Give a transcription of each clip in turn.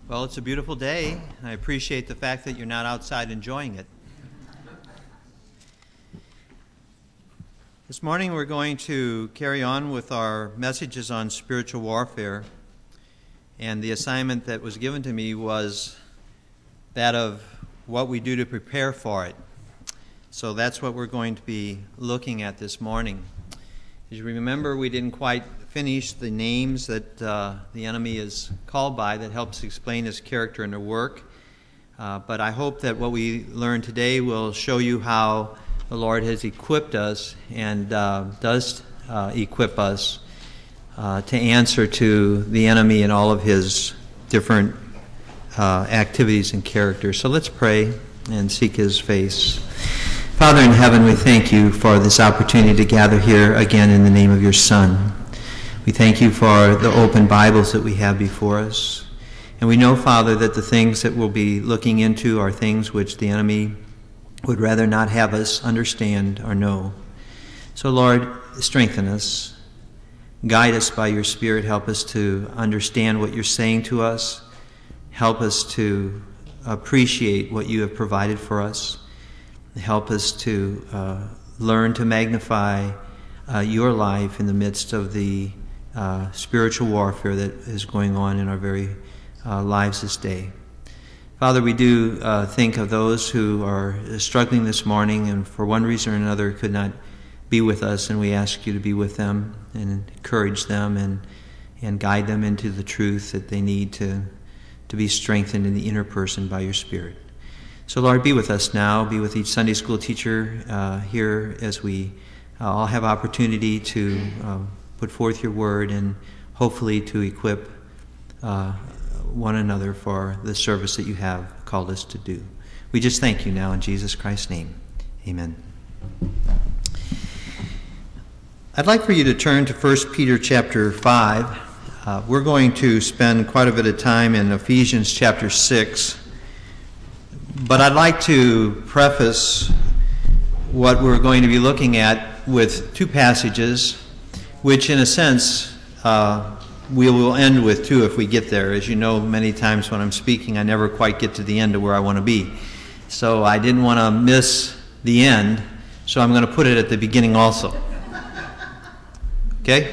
Well, it's a beautiful day. I appreciate the fact that you're not outside enjoying it. This morning we're going to carry on with our messages on spiritual warfare. And the assignment that was given to me was that of what we do to prepare for it. So that's what we're going to be looking at this morning. As you remember, we didn't quite finish the names that the enemy is called by that helps explain his character and their work. But I hope that what we learn today will show you how the Lord has equipped us and does equip us to answer to the enemy and all of his different activities and characters. So let's pray and seek his face. Father in heaven, we thank you for this opportunity to gather here again in the name of your Son. We thank you for the open Bibles that we have before us. And we know, Father, that the things that we'll be looking into are things which the enemy would rather not have us understand or know. So, Lord, strengthen us. Guide us by your Spirit. Help us to understand what you're saying to us. Help us to appreciate what you have provided for us. Help us to learn to magnify your life in the midst of the spiritual warfare that is going on in our very lives this day. Father, we do think of those who are struggling this morning and for one reason or another could not be with us, and we ask you to be with them and encourage them and guide them into the truth that they need to be strengthened in the inner person by your Spirit. So, Lord, be with us now. Be with each Sunday school teacher here as we all have opportunity to put forth your word and hopefully to equip one another for the service that you have called us to do. We just thank you now in Jesus Christ's name. Amen. I'd like for you to turn to 1 Peter chapter 5. We're going to spend quite a bit of time in Ephesians chapter 6. But I'd like to preface what we're going to be looking at with two passages, which in a sense we will end with too if we get there. As you know, many times when I'm speaking, I never quite get to the end of where I want to be. So I didn't want to miss the end, so I'm going to put it at the beginning also. Okay?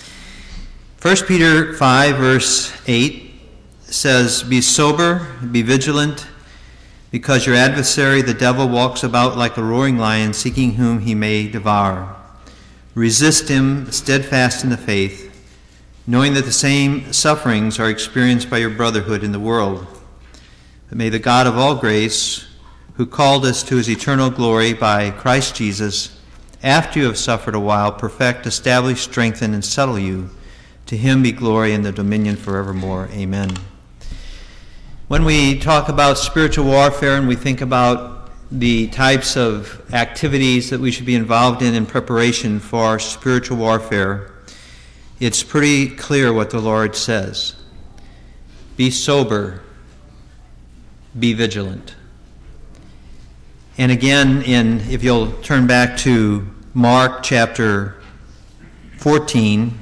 1 Peter 5, verse 8 says, "Be sober, be vigilant, because your adversary, the devil, walks about like a roaring lion, seeking whom he may devour. Resist him, steadfast in the faith, knowing that the same sufferings are experienced by your brotherhood in the world. But may the God of all grace, who called us to his eternal glory by Christ Jesus, after you have suffered a while, perfect, establish, strengthen, and settle you. To him be glory and the dominion forevermore. Amen." When we talk about spiritual warfare and we think about the types of activities that we should be involved in preparation for spiritual warfare, it's pretty clear what the Lord says. Be sober, be vigilant. And again, if you'll turn back to Mark chapter 14,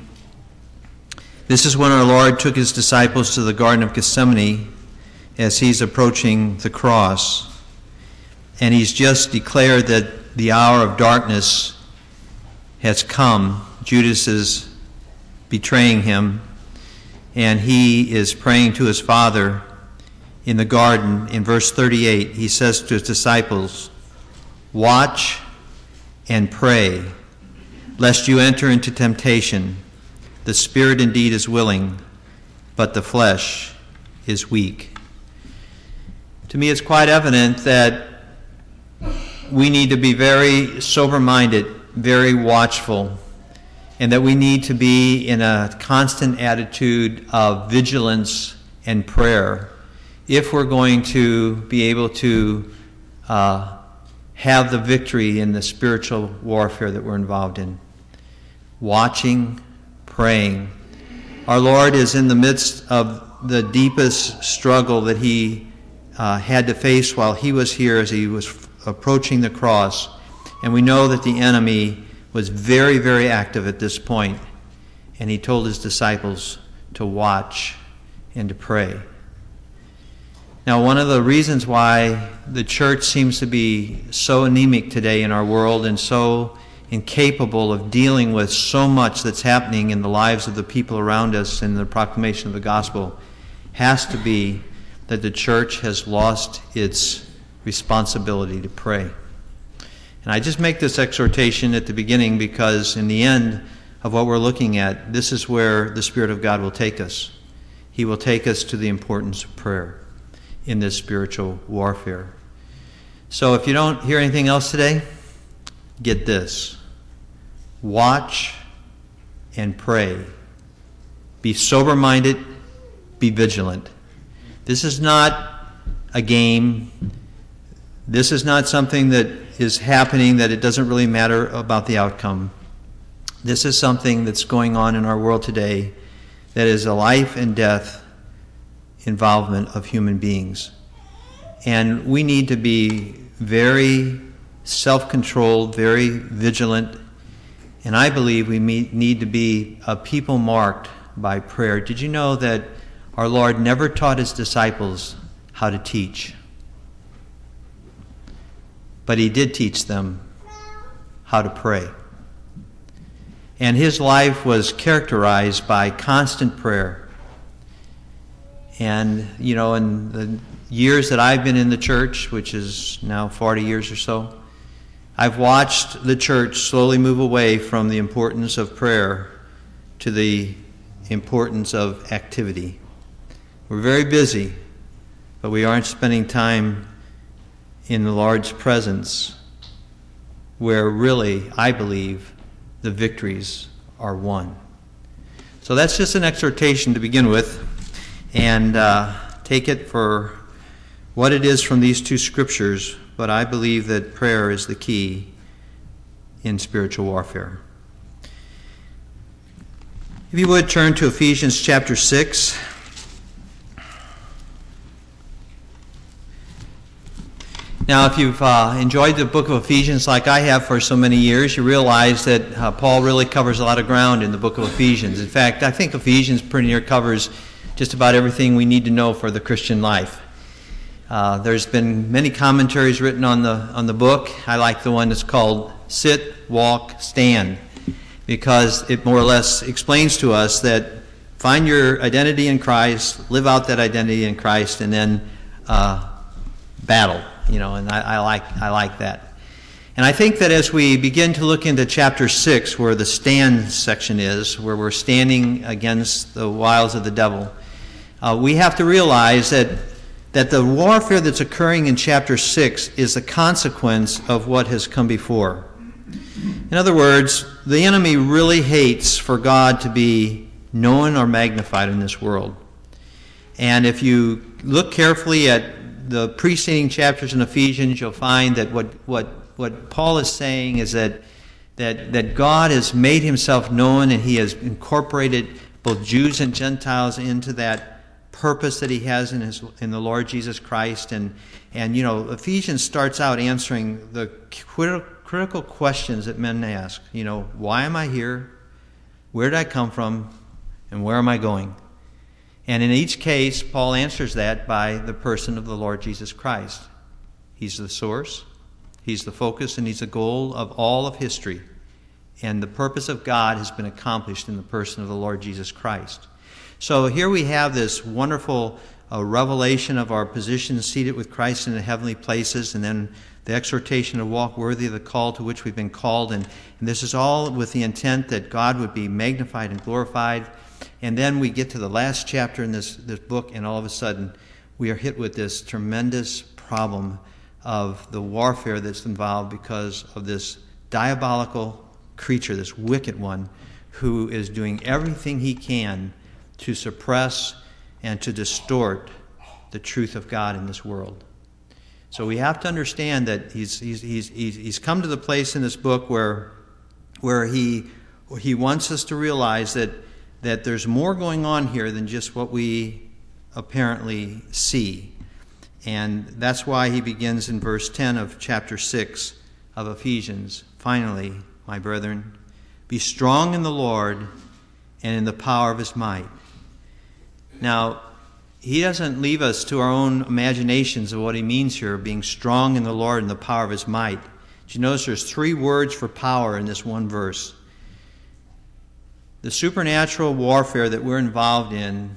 this is when our Lord took his disciples to the Garden of Gethsemane as he's approaching the cross. And he's just declared that the hour of darkness has come. Judas is betraying him, and he is praying to his Father in the garden. In verse 38, he says to his disciples, "Watch and pray, lest you enter into temptation. The spirit indeed is willing, but the flesh is weak." To me, it's quite evident that we need to be very sober-minded, very watchful, and that we need to be in a constant attitude of vigilance and prayer if we're going to be able to have the victory in the spiritual warfare that we're involved in. Watching, praying. Our Lord is in the midst of the deepest struggle that he had to face while he was here as he was approaching the cross. And we know that the enemy was very, very active at this point. And he told his disciples to watch and to pray. Now, one of the reasons why the church seems to be so anemic today in our world and so incapable of dealing with so much that's happening in the lives of the people around us in the proclamation of the gospel has to be that the church has lost its responsibility to pray. And I just make this exhortation at the beginning because in the end of what we're looking at, this is where the Spirit of God will take us. He will take us to the importance of prayer in this spiritual warfare. So if you don't hear anything else today, get this. Watch and pray. Be sober-minded. Be vigilant. This is not a game. This is not something that is happening that it doesn't really matter about the outcome. This is something that's going on in our world today that is a life and death involvement of human beings. And we need to be very self-controlled, very vigilant. And I believe we need to be a people marked by prayer. Did you know that our Lord never taught his disciples how to teach? But he did teach them how to pray. And his life was characterized by constant prayer. And, you know, in the years that I've been in the church, which is now 40 years or so, I've watched the church slowly move away from the importance of prayer to the importance of activity. We're very busy, but we aren't spending time in the Lord's presence where really, I believe, the victories are won. So that's just an exhortation to begin with, and take it for what it is from these two scriptures, but I believe that prayer is the key in spiritual warfare. If you would turn to Ephesians chapter 6. Now, if you've enjoyed the book of Ephesians like I have for so many years, you realize that Paul really covers a lot of ground in the book of Ephesians. In fact, I think Ephesians pretty near covers just about everything we need to know for the Christian life. There's been many commentaries written on the book. I like the one that's called Sit, Walk, Stand, because it more or less explains to us that find your identity in Christ, live out that identity in Christ, and then battle. You know, and I like that. And I think that as we begin to look into chapter 6, where the stand section is, where we're standing against the wiles of the devil, we have to realize that the warfare that's occurring in chapter 6 is a consequence of what has come before. In other words, the enemy really hates for God to be known or magnified in this world. And if you look carefully at the preceding chapters in Ephesians, you'll find that what Paul is saying is that God has made himself known, and he has incorporated both Jews and Gentiles into that purpose that he has in the Lord Jesus Christ. And you know, Ephesians starts out answering the critical questions that men ask. You know, why am I here? Where did I come from? And where am I going? And in each case, Paul answers that by the person of the Lord Jesus Christ. He's the source, he's the focus, and he's the goal of all of history. And the purpose of God has been accomplished in the person of the Lord Jesus Christ. So here we have this wonderful revelation of our position seated with Christ in the heavenly places, and then the exhortation to walk worthy of the call to which we've been called. And this is all with the intent that God would be magnified and glorified. And then we get to the last chapter in this book, and all of a sudden we are hit with this tremendous problem of the warfare that's involved because of this diabolical creature, this wicked one, who is doing everything he can to suppress and to distort the truth of God in this world. So we have to understand that he's come to the place in this book where he wants us to realize that there's more going on here than just what we apparently see. And that's why he begins in verse 10 of chapter 6 of Ephesians. Finally, my brethren, be strong in the Lord and in the power of his might. Now, he doesn't leave us to our own imaginations of what he means here, being strong in the Lord and the power of his might. Did you notice there's 3 words for power in this one verse? The supernatural warfare that we're involved in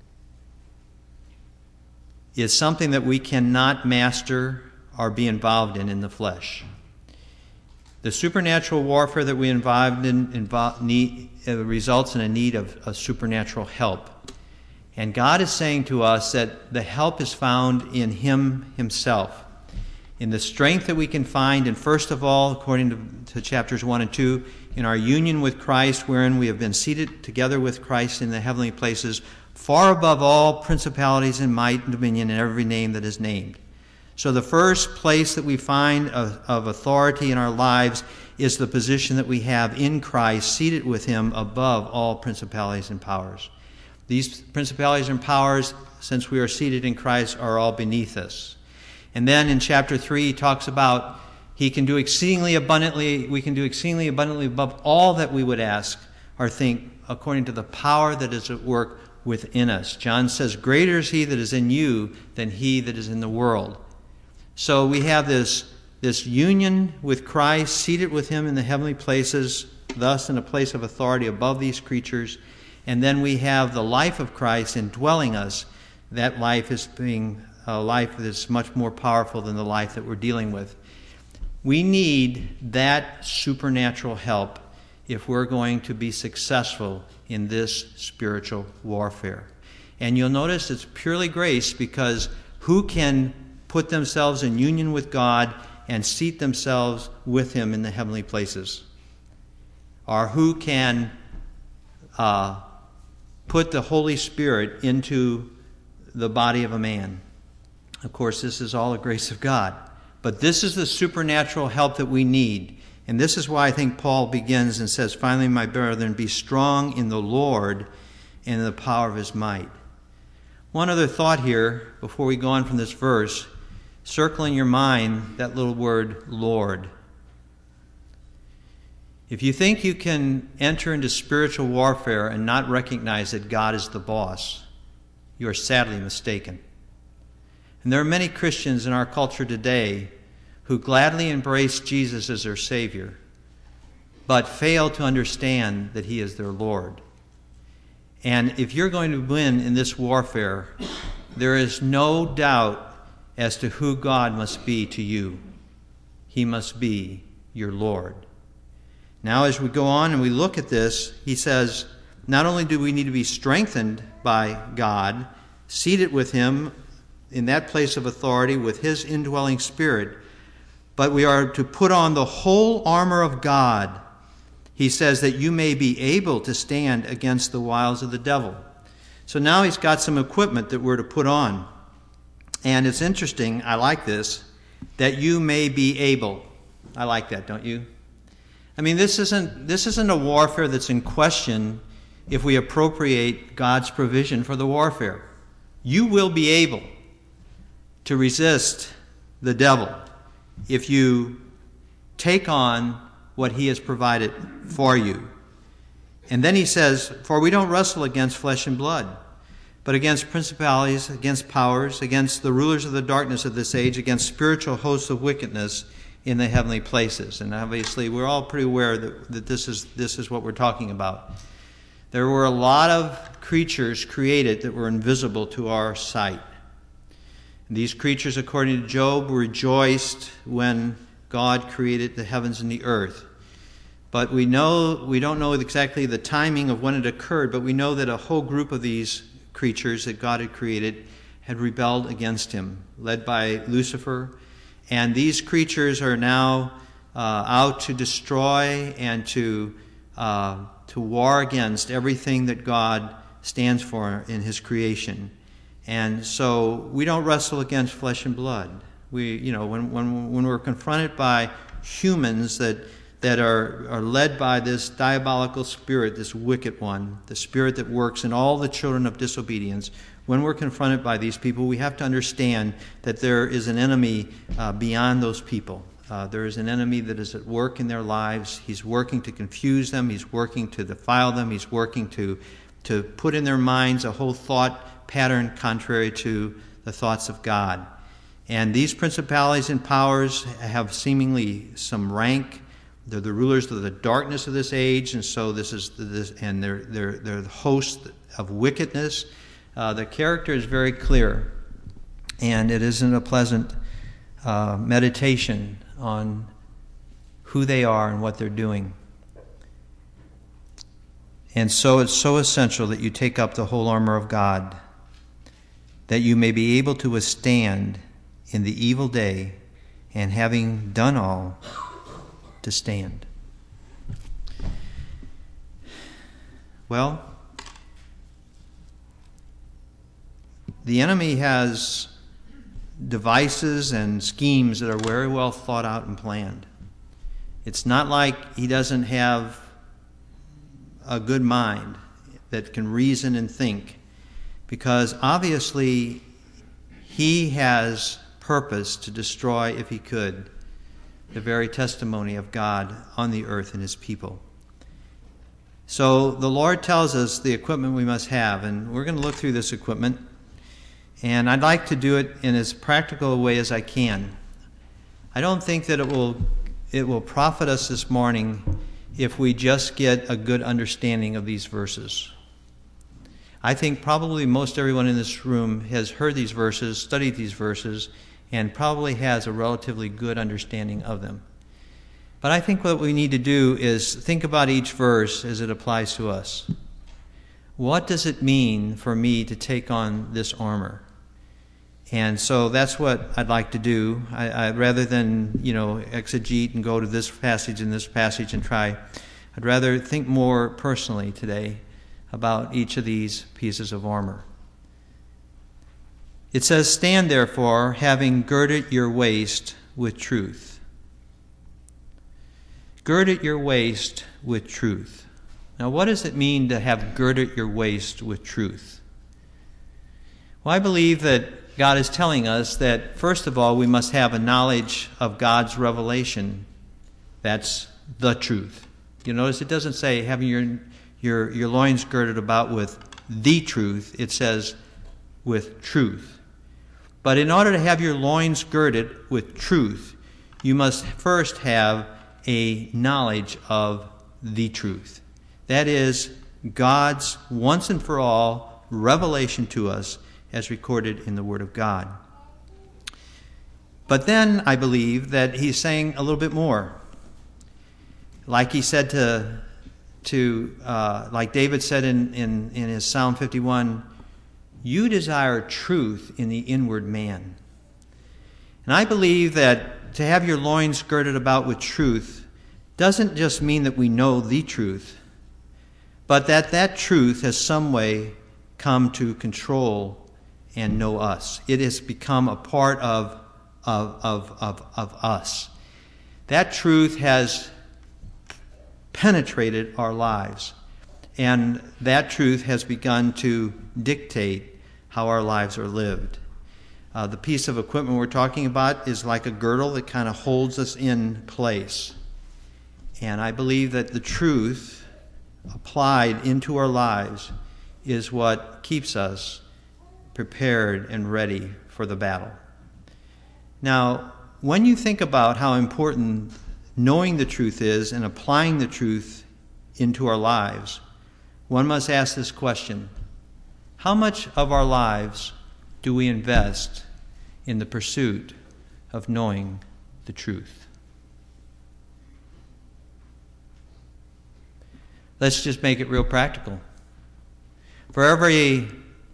is something that we cannot master or be involved in the flesh. The supernatural warfare that we involved in results in a need of supernatural help. And God is saying to us that the help is found in him himself, in the strength that we can find, and first of all, according to chapters 1 and 2, in our union with Christ, wherein we have been seated together with Christ in the heavenly places, far above all principalities and might and dominion and every name that is named. So the first place that we find of authority in our lives is the position that we have in Christ, seated with him above all principalities and powers. These principalities and powers, since we are seated in Christ, are all beneath us. And then in chapter 3, he talks about we can do exceedingly abundantly above all that we would ask or think, according to the power that is at work within us. John says, greater is he that is in you than he that is in the world. So we have this union with Christ, seated with him in the heavenly places, thus in a place of authority above these creatures. And then we have the life of Christ indwelling us. That life is being a life that is much more powerful than the life that we're dealing with. We need that supernatural help if we're going to be successful in this spiritual warfare. And you'll notice it's purely grace, because who can put themselves in union with God and seat themselves with him in the heavenly places? Or who can put the Holy Spirit into the body of a man? Of course, this is all the grace of God. But this is the supernatural help that we need. And this is why I think Paul begins and says, finally, my brethren, be strong in the Lord and in the power of his might. One other thought here before we go on from this verse. Circle in your mind that little word, Lord. If you think you can enter into spiritual warfare and not recognize that God is the boss, you are sadly mistaken. And there are many Christians in our culture today who gladly embrace Jesus as their Savior, but fail to understand that he is their Lord. And if you're going to win in this warfare, there is no doubt as to who God must be to you. He must be your Lord. Now, as we go on and we look at this, he says, not only do we need to be strengthened by God, seated with him in that place of authority with his indwelling spirit, but we are to put on the whole armor of God. He says that you may be able to stand against the wiles of the devil. So now he's got some equipment that we're to put on. And it's interesting, I like this, that you may be able. I like that, don't you? I mean, this isn't a warfare that's in question if we appropriate God's provision for the warfare. You will be able to resist the devil if you take on what he has provided for you. And then he says, for we don't wrestle against flesh and blood, but against principalities, against powers, against the rulers of the darkness of this age, against spiritual hosts of wickedness in the heavenly places. And obviously we're all pretty aware that this is what we're talking about. There were a lot of creatures created that were invisible to our sight. These creatures, according to Job, rejoiced when God created the heavens and the earth. But we don't know exactly the timing of when it occurred, but we know that a whole group of these creatures that God had created had rebelled against him, led by Lucifer. And these creatures are now out to destroy and to war against everything that God stands for in his creation. And so we don't wrestle against flesh and blood. When we're confronted by humans that are led by this diabolical spirit, this wicked one, the spirit that works in all the children of disobedience, when we're confronted by these people, we have to understand that there is an enemy beyond those people. There is an enemy that is at work in their lives. He's working to confuse them. He's working to defile them. He's working to put in their minds a whole thought pattern contrary to the thoughts of God. And these principalities and powers have seemingly some rank. They're the rulers of the darkness of this age, and so they're the hosts of wickedness. The character is very clear, and it isn't a pleasant meditation on who they are and what they're doing. And so it's so essential that you take up the whole armor of God, that you may be able to withstand in the evil day, and having done all, to stand. Well, the enemy has devices and schemes that are very well thought out and planned. It's not like he doesn't have a good mind that can reason and think, because obviously he has purpose to destroy, if he could, the very testimony of God on the earth and his people. So the Lord tells us the equipment we must have, and we're going to look through this equipment, and I'd like to do it in as practical a way as I can. I don't think that it will profit us this morning if we just get a good understanding of these verses. I think probably most everyone in this room has heard these verses, studied these verses, and probably has a relatively good understanding of them. But I think what we need to do is think about each verse as it applies to us. What does it mean for me to take on this armor? And so that's what I'd like to do. I rather than, exegete and go to this passage and this passage and try, I'd rather think more personally today about each of these pieces of armor. It says, "Stand therefore, having girded your waist with truth." Girded your waist with truth. Now, what does it mean to have girded your waist with truth? Well, I believe that God is telling us that, first of all, we must have a knowledge of God's revelation. That's the truth. You notice it doesn't say having your loins girded about with the truth. It says with truth. But in order to have your loins girded with truth, you must first have a knowledge of the truth. That is God's once and for all revelation to us as recorded in the Word of God. But then I believe that he's saying a little bit more. Like he said like David said in his Psalm 51, "You desire truth in the inward man." And I believe that to have your loins girded about with truth doesn't just mean that we know the truth, but that truth has some way come to control and know us. It has become a part of us. That truth has penetrated our lives, and that truth has begun to dictate how our lives are lived. The piece of equipment we're talking about is like a girdle that kind of holds us in place. And I believe that the truth applied into our lives is what keeps us prepared and ready for the battle. Now, when you think about how important knowing the truth is and applying the truth into our lives, one must ask this question: how much of our lives do we invest in the pursuit of knowing the truth? Let's just make it real practical. For every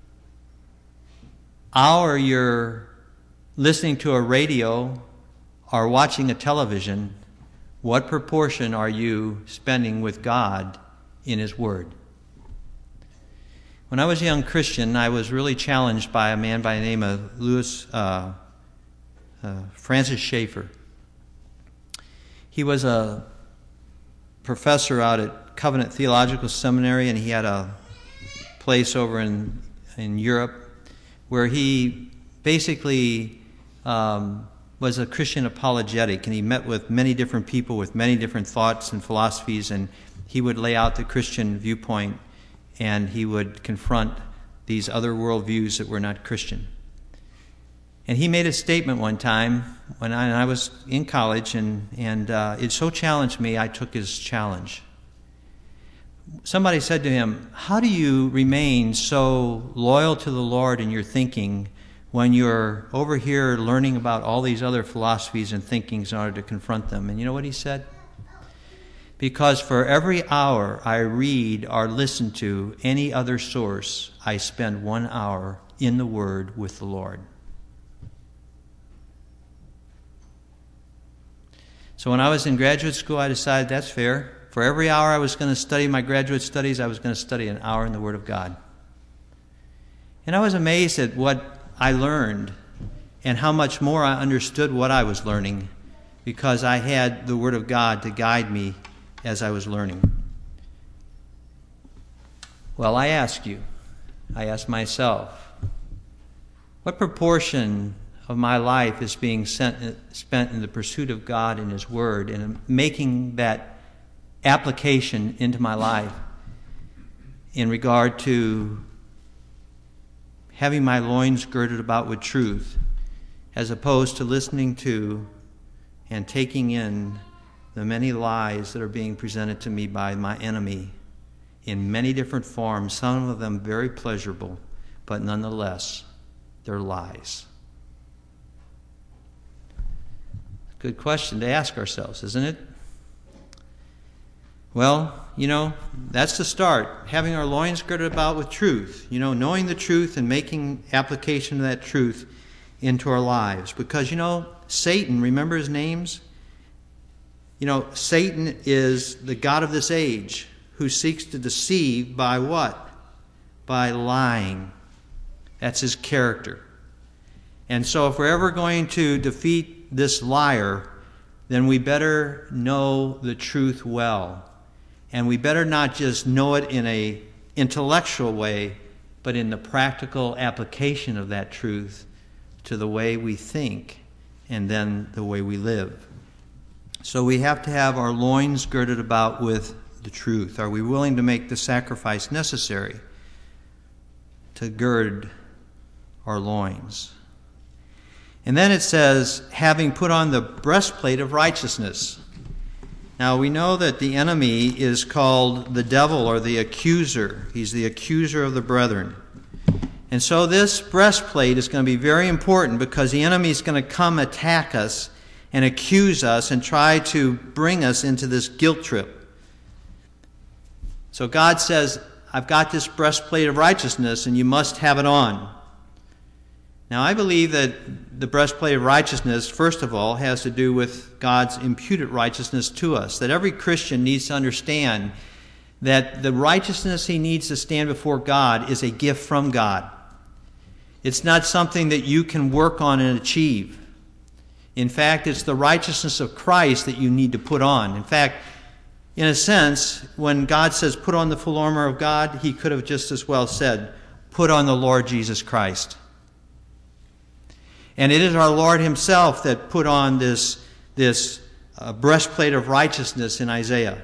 hour you're listening to a radio or watching a television, what proportion are you spending with God in His Word? When I was a young Christian, I was really challenged by a man by the name of Francis Schaeffer. He was a professor out at Covenant Theological Seminary, and he had a place over in Europe where he basically was a Christian apologetic, and he met with many different people with many different thoughts and philosophies, and he would lay out the Christian viewpoint, and he would confront these other worldviews that were not Christian. And he made a statement one time when I was in college, and it so challenged me, I took his challenge. Somebody said to him, "How do you remain so loyal to the Lord in your thinking when you're over here learning about all these other philosophies and thinkings in order to confront them?" And you know what he said? "Because for every hour I read or listen to any other source, I spend 1 hour in the Word with the Lord." So when I was in graduate school, I decided that's fair. For every hour I was going to study my graduate studies, I was going to study an hour in the Word of God. And I was amazed at what I learned and how much more I understood what I was learning because I had the Word of God to guide me as I was learning. Well, I ask myself, what proportion of my life is being spent in the pursuit of God and His Word and making that application into my life in regard to having my loins girded about with truth, as opposed to listening to and taking in the many lies that are being presented to me by my enemy in many different forms, some of them very pleasurable, but nonetheless, they're lies. Good question to ask ourselves, isn't it? Well, that's the start. Having our loins girded about with truth. Knowing the truth and making application of that truth into our lives. Because, Satan, remember his names? Satan is the god of this age who seeks to deceive by what? By lying. That's his character. And so if we're ever going to defeat this liar, then we better know the truth well. And we better not just know it in an intellectual way, but in the practical application of that truth to the way we think and then the way we live. So we have to have our loins girded about with the truth. Are we willing to make the sacrifice necessary to gird our loins? And then it says, having put on the breastplate of righteousness. Now, we know that the enemy is called the devil or the accuser. He's the accuser of the brethren. And so this breastplate is going to be very important because the enemy is going to come attack us and accuse us and try to bring us into this guilt trip. So God says, I've got this breastplate of righteousness and you must have it on. Now, I believe that the breastplate of righteousness, first of all, has to do with God's imputed righteousness to us. That every Christian needs to understand that the righteousness he needs to stand before God is a gift from God. It's not something that you can work on and achieve. In fact, it's the righteousness of Christ that you need to put on. In fact, in a sense, when God says put on the full armor of God, he could have just as well said, put on the Lord Jesus Christ. And it is our Lord himself that put on this breastplate of righteousness in Isaiah.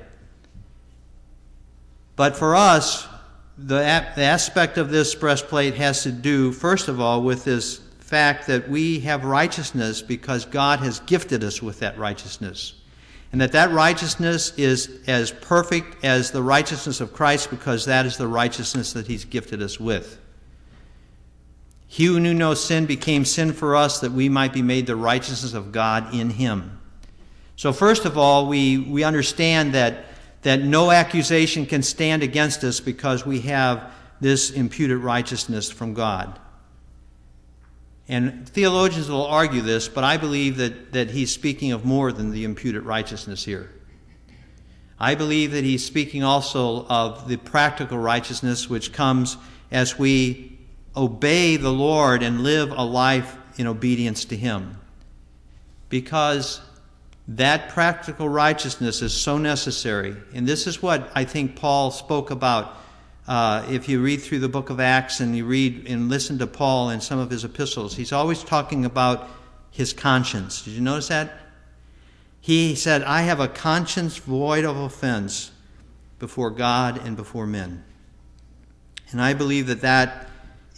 But for us, the aspect of this breastplate has to do, first of all, with this fact that we have righteousness because God has gifted us with that righteousness. And that righteousness is as perfect as the righteousness of Christ because that is the righteousness that he's gifted us with. He who knew no sin became sin for us that we might be made the righteousness of God in him. So first of all, we understand that no accusation can stand against us because we have this imputed righteousness from God. And theologians will argue this, but I believe that he's speaking of more than the imputed righteousness here. I believe that he's speaking also of the practical righteousness which comes as we obey the Lord and live a life in obedience to him. Because that practical righteousness is so necessary. And this is what I think Paul spoke about. If you read through the book of Acts and you read and listen to Paul in some of his epistles, he's always talking about his conscience. Did you notice that? He said, I have a conscience void of offense before God and before men. And I believe that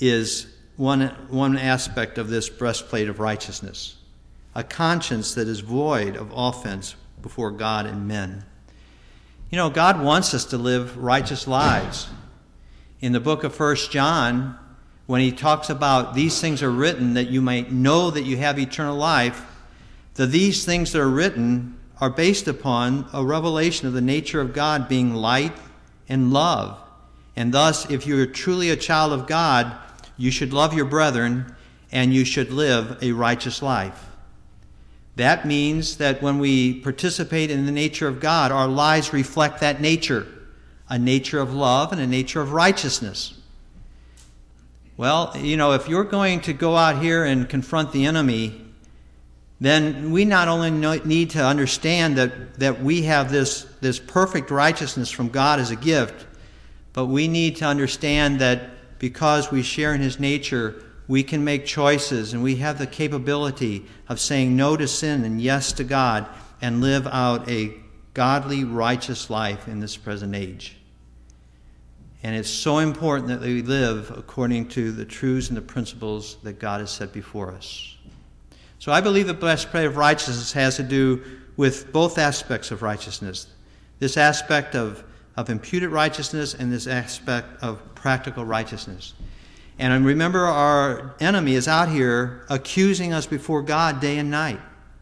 is one aspect of this breastplate of righteousness, a conscience that is void of offense before God and men. You know, God wants us to live righteous lives. In the book of 1 John, when he talks about these things are written that you might know that you have eternal life, these things that are written are based upon a revelation of the nature of God being light and love. And thus, if you are truly a child of God, you should love your brethren and you should live a righteous life. That means that when we participate in the nature of God, our lives reflect that nature, a nature of love and a nature of righteousness. Well, you know, if you're going to go out here and confront the enemy, then we not only need to understand that we have this perfect righteousness from God as a gift, but we need to understand that because we share in his nature, we can make choices and we have the capability of saying no to sin and yes to God and live out a godly, righteous life in this present age. And it's so important that we live according to the truths and the principles that God has set before us. So I believe the breastplate of righteousness has to do with both aspects of righteousness. This aspect of imputed righteousness and this aspect of practical righteousness. And remember, our enemy is out here accusing us before God day and night.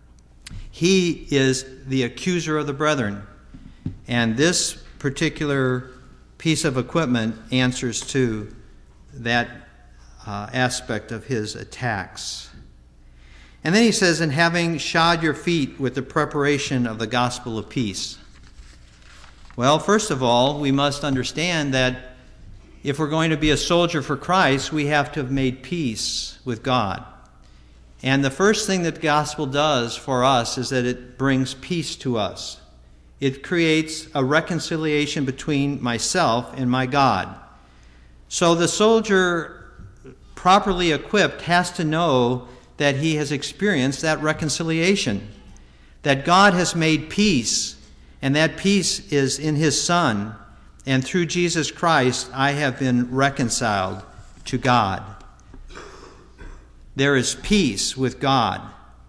He is the accuser of the brethren. And this particular piece of equipment answers to that aspect of his attacks. And then he says, and having shod your feet with the preparation of the gospel of peace. Well, first of all, we must understand that if we're going to be a soldier for Christ, we have to have made peace with God. And the first thing that the gospel does for us is that it brings peace to us. It creates a reconciliation between myself and my God. So the soldier, properly equipped, has to know that he has experienced that reconciliation, that God has made peace, and that peace is in his Son. And through Jesus Christ, I have been reconciled to God. There is peace with God.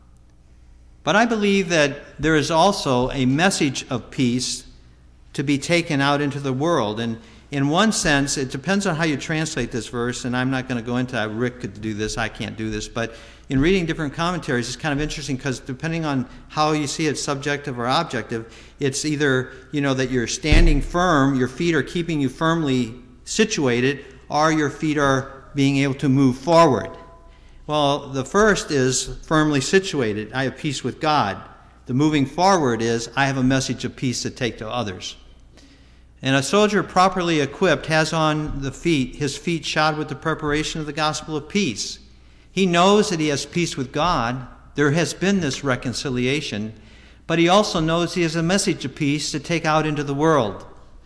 But I believe that there is also a message of peace to be taken out into the world. And in one sense, it depends on how you translate this verse, and I'm not going to go into Rick could do this, I can't do this, but in reading different commentaries, it's kind of interesting because depending on how you see it, subjective or objective, it's either, that you're standing firm, your feet are keeping you firmly situated, or your feet are being able to move forward. Well, the first is firmly situated. I have peace with God. The moving forward is I have a message of peace to take to others. And a soldier properly equipped has on his feet shod with the preparation of the gospel of peace. He knows that he has peace with God. There has been this reconciliation. But he also knows he has a message of peace to take out into the world.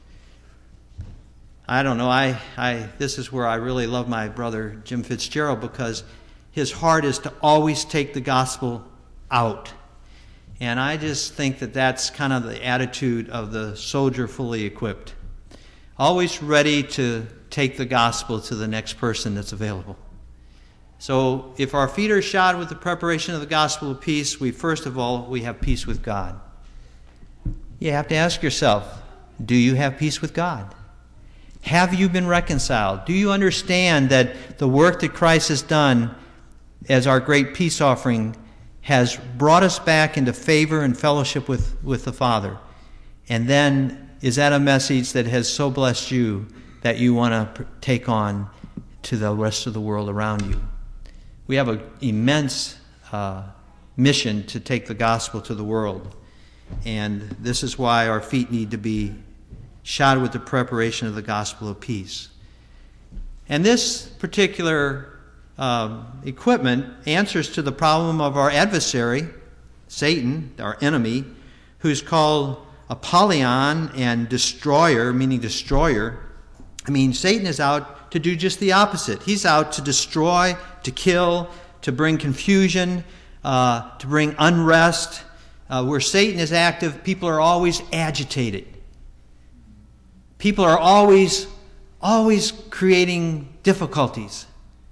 I don't know, this is where I really love my brother Jim Fitzgerald, because his heart is to always take the gospel out. And I just think that that's kind of the attitude of the soldier fully equipped. Always ready to take the gospel to the next person that's available. So if our feet are shod with the preparation of the gospel of peace, we have peace with God. You have to ask yourself, do you have peace with God? Have you been reconciled? Do you understand that the work that Christ has done as our great peace offering has brought us back into favor and fellowship with the Father? And then, is that a message that has so blessed you that you want to take on to the rest of the world around you? We have an immense mission to take the gospel to the world. And this is why our feet need to be shod with the preparation of the gospel of peace. And this particular equipment answers to the problem of our adversary, Satan, our enemy, who's called Apollyon and destroyer, meaning destroyer. Satan is out to do just the opposite. He's out to destroy, to kill, to bring confusion, to bring unrest. Where Satan is active, people are always agitated. People are always creating difficulties.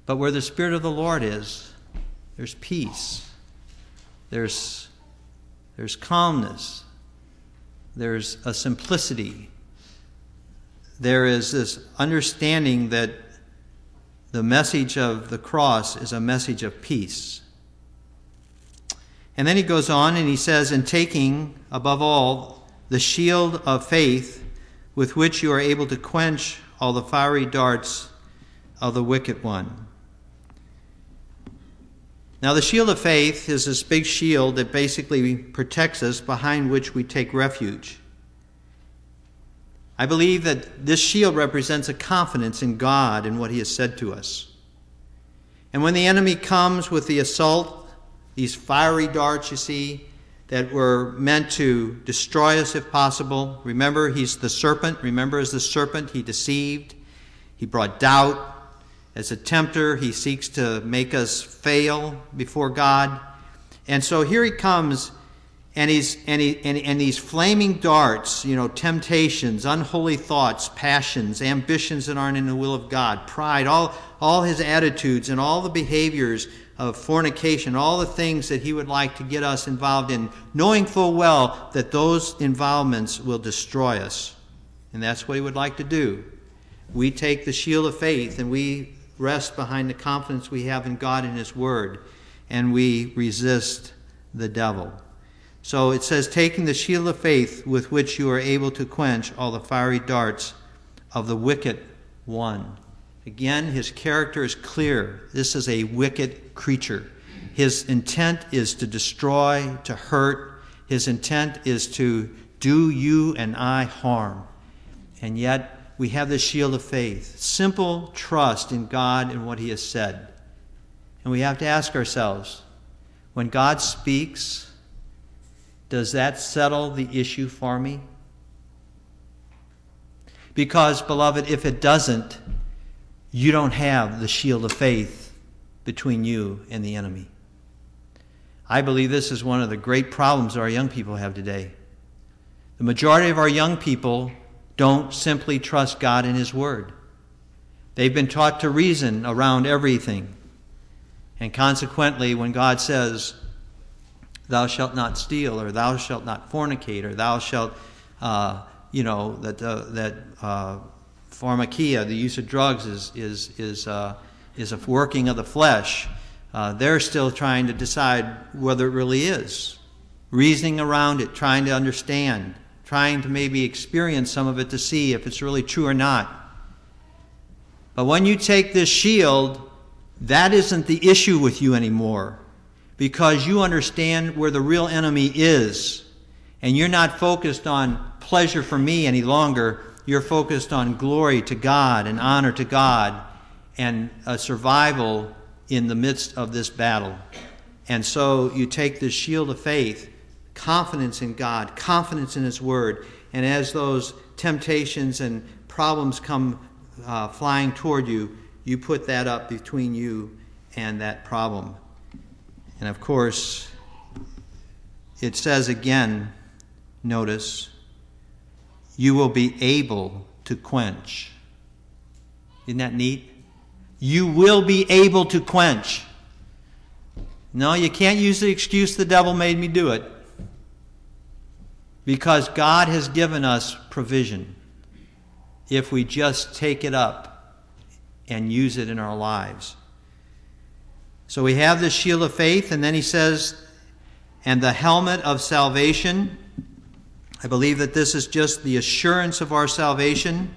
But where the Spirit of the Lord is, there's peace. There's calmness. There's a simplicity. There is this understanding that the message of the cross is a message of peace. And then he goes on and he says, "And taking, above all, the shield of faith, with which you are able to quench all the fiery darts of the wicked one." Now, the shield of faith is this big shield that basically protects us, behind which we take refuge. I believe that this shield represents a confidence in God and what he has said to us. And when the enemy comes with the assault, these fiery darts, you see, that were meant to destroy us if possible. Remember, he's the serpent. Remember, as the serpent, he deceived. He brought doubt. As a tempter, he seeks to make us fail before God. And so here he comes, and these flaming darts, temptations, unholy thoughts, passions, ambitions that aren't in the will of God, pride, all his attitudes and all the behaviors of fornication, all the things that he would like to get us involved in, knowing full well that those involvements will destroy us. And that's what he would like to do. We take the shield of faith and we rest behind the confidence we have in God and his word, and we resist the devil. So it says, taking the shield of faith with which you are able to quench all the fiery darts of the wicked one. Again, his character is clear. This is a wicked creature. His intent is to destroy, to hurt. His intent is to do you and I harm. And yet, we have the shield of faith. Simple trust in God and what he has said. And we have to ask ourselves, when God speaks, does that settle the issue for me? Because, beloved, if it doesn't, you don't have the shield of faith between you and the enemy. I believe this is one of the great problems our young people have today. The majority of our young people don't simply trust God and his word. They've been taught to reason around everything. And consequently, when God says, "Thou shalt not steal," or "Thou shalt not fornicate," or "Thou shalt," pharmakia, the use of drugs, is a working of the flesh. They're still trying to decide whether it really is. Reasoning around it, trying to understand, trying to maybe experience some of it to see if it's really true or not. But when you take this shield, that isn't the issue with you anymore, because you understand where the real enemy is, and you're not focused on pleasure for me any longer. You're focused on glory to God and honor to God and a survival in the midst of this battle. And so you take this shield of faith, confidence in God, confidence in his word, and as those temptations and problems come flying toward you, you put that up between you and that problem. And of course, it says again, notice, you will be able to quench. Isn't that neat? You will be able to quench. No, you can't use the excuse, "The devil made me do it." Because God has given us provision if we just take it up and use it in our lives. So we have the shield of faith, and then he says, and the helmet of salvation. I believe that this is just the assurance of our salvation.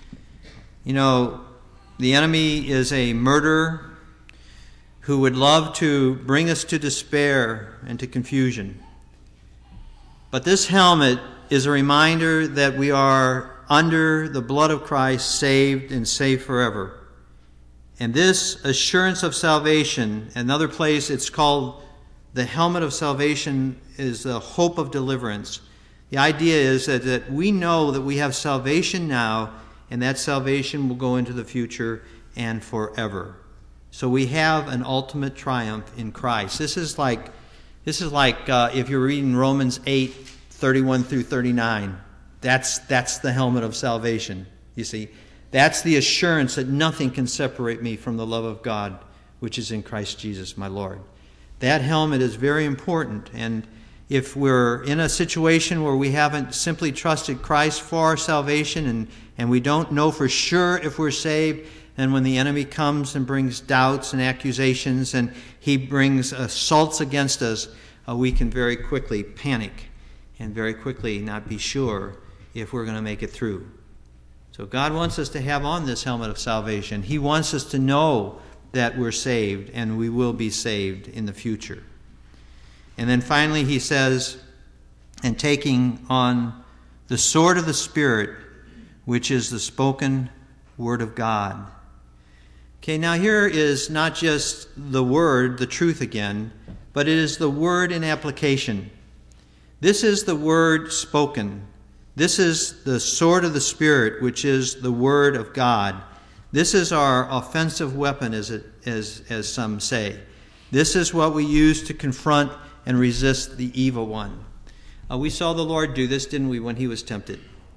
The enemy is a murderer who would love to bring us to despair and to confusion. But this helmet is a reminder that we are under the blood of Christ, saved and safe forever. And this assurance of salvation, another place it's called the helmet of salvation, is the hope of deliverance. The idea is that we know that we have salvation now, and that salvation will go into the future and forever. So we have an ultimate triumph in Christ. This is like if you're reading Romans 8:31 through 39. That's the helmet of salvation. You see, That's the assurance that nothing can separate me from the love of God, which is in Christ Jesus, my Lord. That helmet is very important. And if we're in a situation where we haven't simply trusted Christ for our salvation and we don't know for sure if we're saved, and when the enemy comes and brings doubts and accusations and he brings assaults against us, we can very quickly panic and very quickly not be sure if we're going to make it through. So God wants us to have on this helmet of salvation. He wants us to know that we're saved and we will be saved in the future. And then finally he says, and taking on the sword of the Spirit, which is the spoken word of God. Okay, now here is not just the word, the truth again, but it is the word in application. This is the word spoken. This is the sword of the Spirit, which is the word of God. This is our offensive weapon, as some say. This is what we use to confront and resist the evil one. We saw the Lord do this, didn't we, when he was tempted?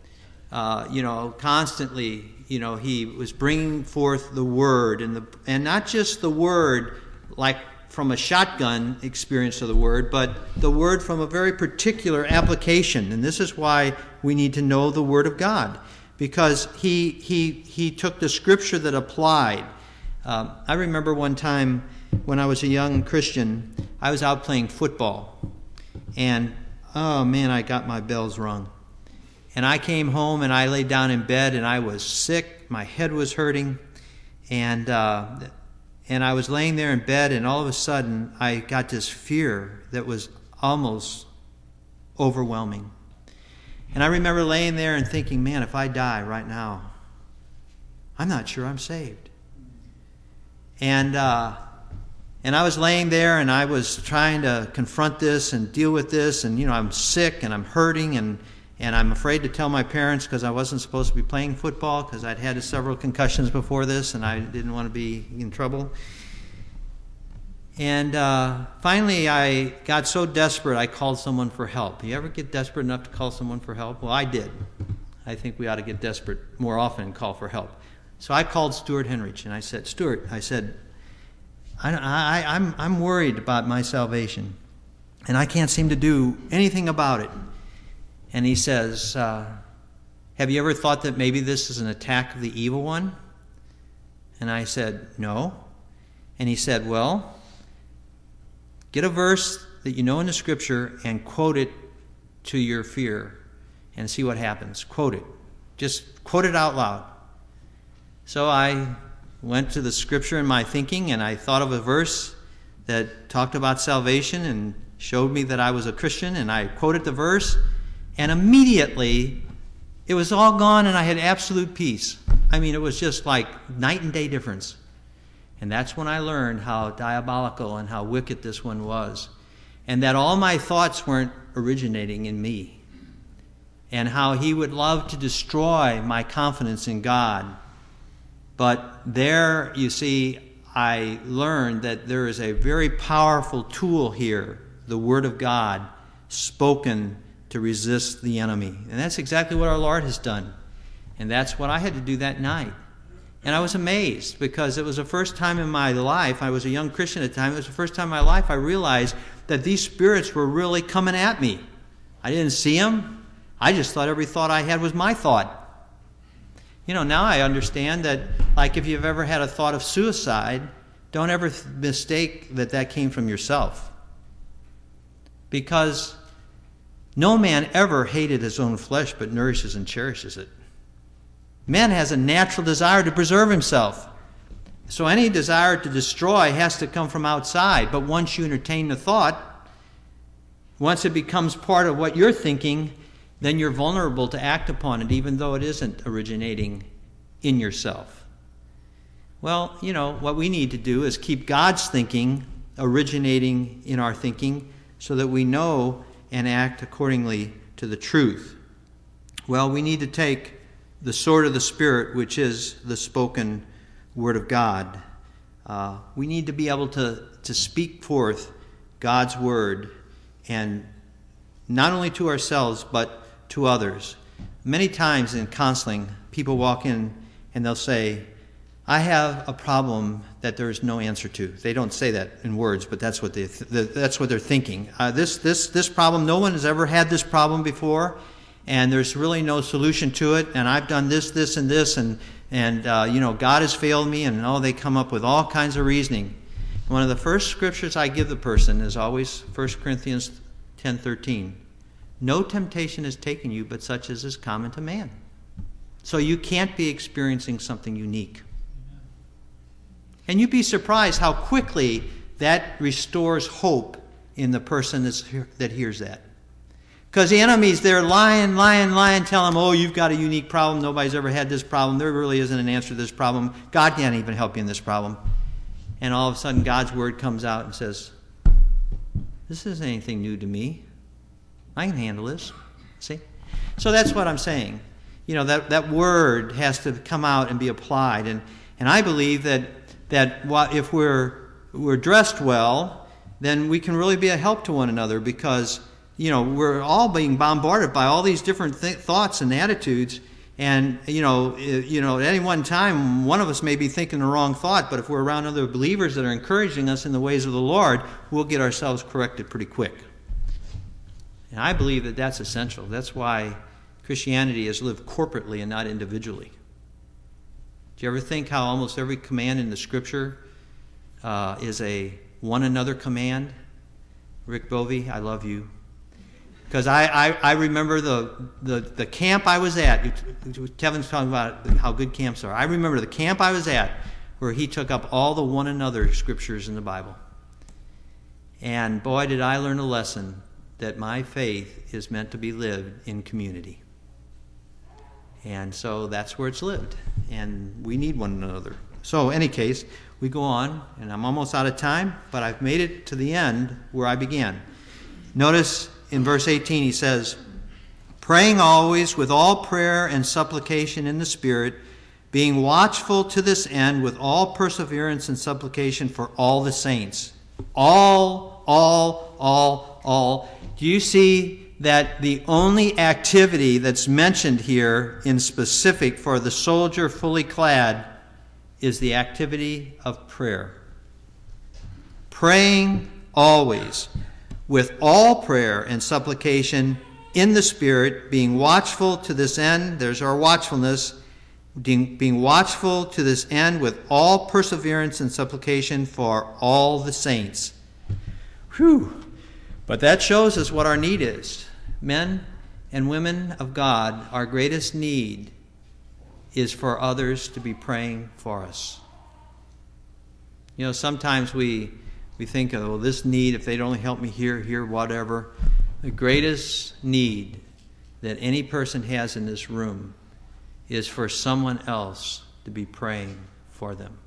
Constantly, he was bringing forth the word, and not just the word like from a shotgun experience of the word, but the word from a very particular application. And this is why we need to know the word of God, because he took the scripture that applied. I remember one time when I was a young Christian, I was out playing football, and oh man, I got my bells rung. And I came home and I laid down in bed and I was sick. My head was hurting. And I was laying there in bed, and all of a sudden I got this fear that was almost overwhelming. And I remember laying there and thinking, man, if I die right now, I'm not sure I'm saved. And I was laying there and I was trying to confront this and deal with this. And, I'm sick and I'm hurting and I'm afraid to tell my parents because I wasn't supposed to be playing football because I'd had several concussions before this and I didn't want to be in trouble. And finally I got so desperate I called someone for help. You ever get desperate enough to call someone for help? Well, I did. I think we ought to get desperate more often and call for help. So I called Stuart Henrich and I said, Stuart, I'm worried about my salvation and I can't seem to do anything about it. And he says, have you ever thought that maybe this is an attack of the evil one? And I said, no. And he said, well, get a verse that you know in the scripture and quote it to your fear and see what happens. Quote it. Just quote it out loud. So I went to the scripture in my thinking and I thought of a verse that talked about salvation and showed me that I was a Christian, and I quoted the verse. And immediately, it was all gone and I had absolute peace. I mean, it was just like night and day difference. And that's when I learned how diabolical and how wicked this one was. And that all my thoughts weren't originating in me. And how he would love to destroy my confidence in God. But there, you see, I learned that there is a very powerful tool here, the Word of God, spoken to resist the enemy. And that's exactly what our Lord has done. And that's what I had to do that night. And I was amazed because it was the first time in my life, I was a young Christian at the time, it was the first time in my life I realized that these spirits were really coming at me. I didn't see them. I just thought every thought I had was my thought. Now I understand that, like if you've ever had a thought of suicide, don't ever mistake that came from yourself. Because no man ever hated his own flesh but nourishes and cherishes it. Man has a natural desire to preserve himself. So any desire to destroy has to come from outside. But once you entertain the thought, once it becomes part of what you're thinking, then you're vulnerable to act upon it, even though it isn't originating in yourself. Well, what we need to do is keep God's thinking originating in our thinking so that we know and act accordingly to the truth. Well, we need to take the sword of the Spirit, which is the spoken word of God. We need to be able to speak forth God's word, and not only to ourselves, but to others. Many times in counseling, people walk in and they'll say, I have a problem that there is no answer to. They don't say that in words, but that's what that's what they're thinking. This problem, no one has ever had this problem before, and there's really no solution to it. And I've done this, this, and this, and God has failed me, and they come up with all kinds of reasoning. One of the first scriptures I give the person is always 1 Corinthians 10:13. No temptation has taken you, but such as is common to man. So you can't be experiencing something unique. And you'd be surprised how quickly that restores hope in the person that hears that. Because the enemy's there lying, telling them, you've got a unique problem. Nobody's ever had this problem. There really isn't an answer to this problem. God can't even help you in this problem. And all of a sudden God's word comes out and says, this isn't anything new to me. I can handle this. See? So that's what I'm saying. That word has to come out and be applied. And I believe that if we're dressed well, then we can really be a help to one another, because we're all being bombarded by all these different thoughts and attitudes, and at any one time one of us may be thinking the wrong thought, but if we're around other believers that are encouraging us in the ways of the Lord, we'll get ourselves corrected pretty quick. And I believe that that's essential. That's why Christianity is lived corporately and not individually. Do you ever think how almost every command in the Scripture is a one another command? Rick Bovey, I love you. Because I remember the camp I was at. Kevin's talking about how good camps are. I remember the camp I was at where he took up all the one another scriptures in the Bible. And boy, did I learn a lesson that my faith is meant to be lived in community. And so that's where it's lived. And we need one another. So in any case, we go on, and I'm almost out of time, but I've made it to the end where I began. Notice in verse 18 he says, praying always with all prayer and supplication in the Spirit, being watchful to this end with all perseverance and supplication for all the saints. All. Do you see that the only activity that's mentioned here in specific for the soldier fully clad is the activity of prayer? Praying always with all prayer and supplication in the Spirit, being watchful to this end. There's our watchfulness. Being watchful to this end with all perseverance and supplication for all the saints. Whew. But that shows us what our need is. Men and women of God, our greatest need is for others to be praying for us. Sometimes we think of, this need, if they'd only help me here, whatever. The greatest need that any person has in this room is for someone else to be praying for them.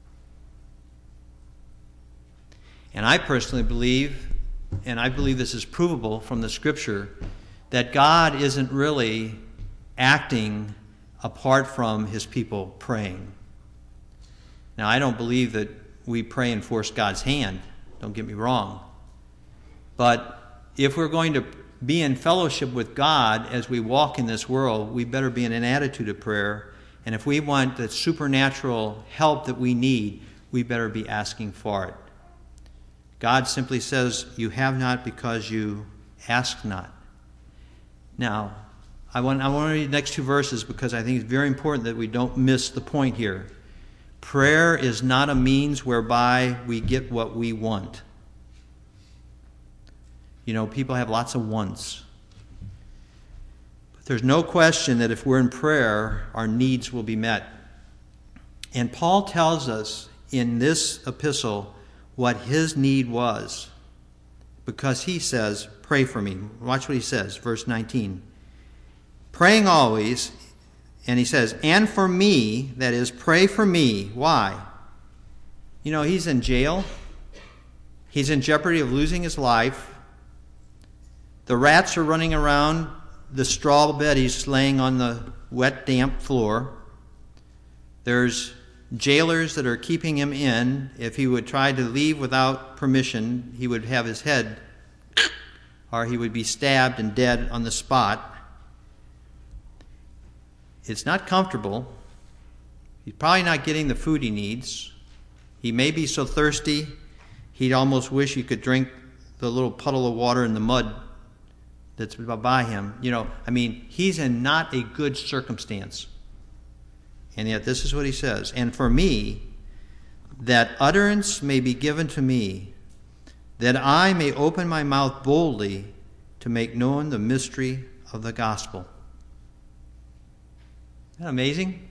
And I personally believe, and I believe this is provable from the Scripture, that God isn't really acting apart from His people praying. Now, I don't believe that we pray and force God's hand. Don't get me wrong. But if we're going to be in fellowship with God as we walk in this world, we better be in an attitude of prayer. And if we want the supernatural help that we need, we better be asking for it. God simply says, you have not because you ask not. Now, I want to read the next two verses because I think it's very important that we don't miss the point here. Prayer is not a means whereby we get what we want. People have lots of wants. But there's no question that if we're in prayer, our needs will be met. And Paul tells us in this epistle what his need was, because he says, pray for me. Watch what he says, verse 19. Praying always, and he says, and for me, that is, pray for me. Why? He's in jail. He's in jeopardy of losing his life. The rats are running around the straw bed he's laying on the wet, damp floor. There's jailers that are keeping him in. If he would try to leave without permission, he would have his head, or he would be stabbed and dead on the spot. It's not comfortable, He's probably not getting the food he needs. He may be so thirsty, he'd almost wish he could drink the little puddle of water in the mud that's by him. He's in not a good circumstance. And yet this is what he says. And for me, that utterance may be given to me, that I may open my mouth boldly to make known the mystery of the gospel. Isn't that amazing?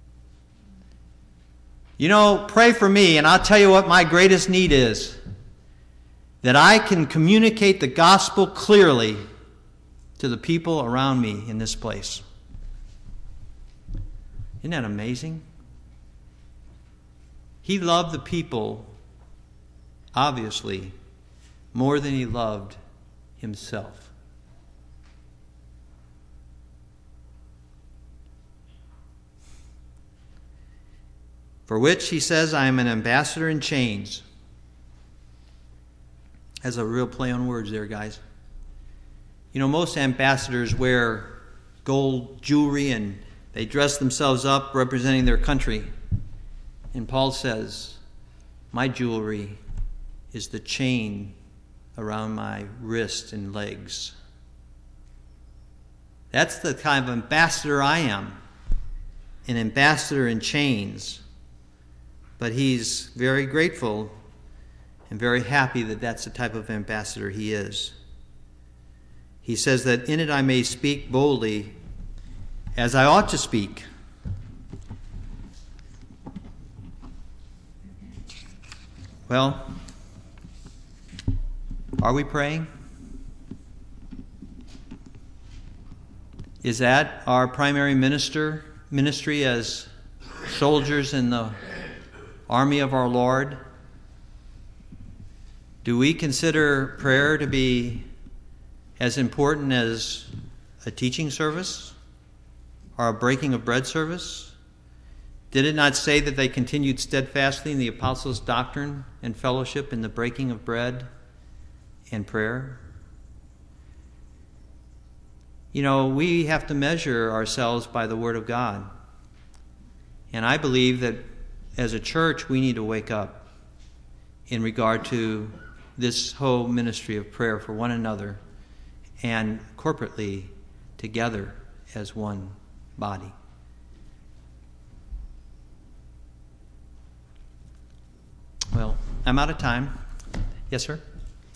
Pray for me, and I'll tell you what my greatest need is. That I can communicate the gospel clearly to the people around me in this place. Isn't that amazing? He loved the people, obviously, more than he loved himself. For which, he says, I am an ambassador in chains. Has a real play on words there, guys. Most ambassadors wear gold jewelry and they dress themselves up representing their country. And Paul says, my jewelry is the chain around my wrist and legs. That's the kind of ambassador I am, an ambassador in chains. But he's very grateful and very happy that that's the type of ambassador he is. He says that in it I may speak boldly as I ought to speak. Well, are we praying? Is that our primary ministry as soldiers in the army of our Lord? Do we consider prayer to be as important as a teaching service or a breaking of bread service? Did it not say that they continued steadfastly in the apostles' doctrine and fellowship in the breaking of bread and prayer? We have to measure ourselves by the Word of God. And I believe that as a church, we need to wake up in regard to this whole ministry of prayer for one another and corporately together as one body. Well, I'm out of time. Yes, sir?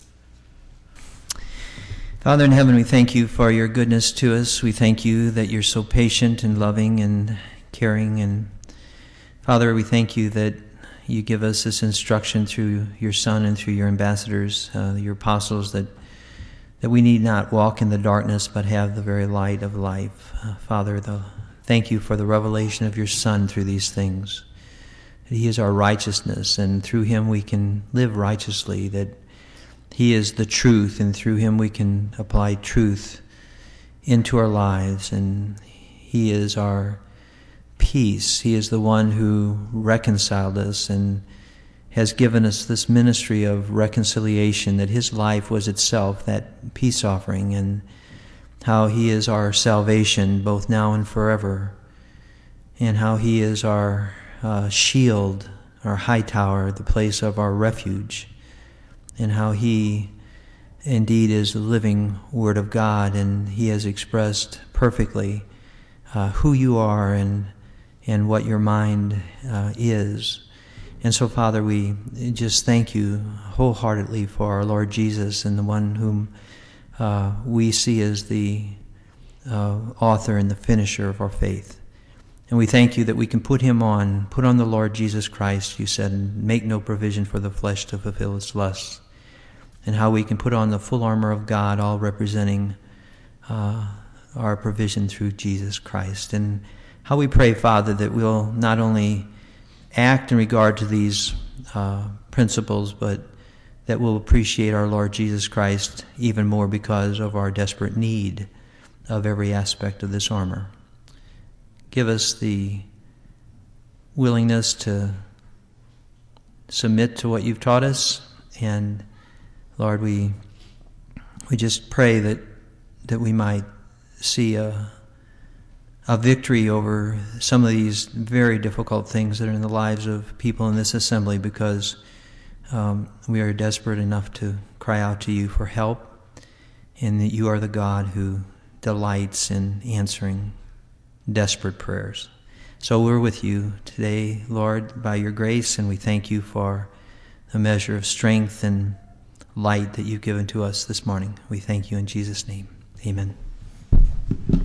Father in heaven, we thank you for your goodness to us. We thank you that you're so patient and loving and caring. And Father, we thank you that you give us this instruction through your Son and through your ambassadors, your apostles, that we need not walk in the darkness but have the very light of life. Father, thank you for the revelation of your Son through these things. That he is our righteousness, and through him we can live righteously, that he is the truth, and through him we can apply truth into our lives, and he is our peace. He is the one who reconciled us and has given us this ministry of reconciliation, that his life was itself that peace offering, and how he is our salvation both now and forever, and how he is our shield, our high tower, the place of our refuge, and how he indeed is the living Word of God, and he has expressed perfectly who you are and what your mind is. And so, Father, we just thank you wholeheartedly for our Lord Jesus, and the one whom we see as the author and the finisher of our faith. And we thank you that we can put on the Lord Jesus Christ, you said, and make no provision for the flesh to fulfill its lusts. And how we can put on the full armor of God, all representing our provision through Jesus Christ. And how we pray, Father, that we'll not only act in regard to these principles, but that we'll appreciate our Lord Jesus Christ even more because of our desperate need of every aspect of this armor. Give us the willingness to submit to what you've taught us, and Lord, we just pray that we might see a a victory over some of these very difficult things that are in the lives of people in this assembly, because we are desperate enough to cry out to you for help, and that you are the God who delights in answering desperate prayers. So we're with you today, Lord, by your grace, and we thank you for the measure of strength and light that you've given to us this morning. We thank you in Jesus' name. Amen.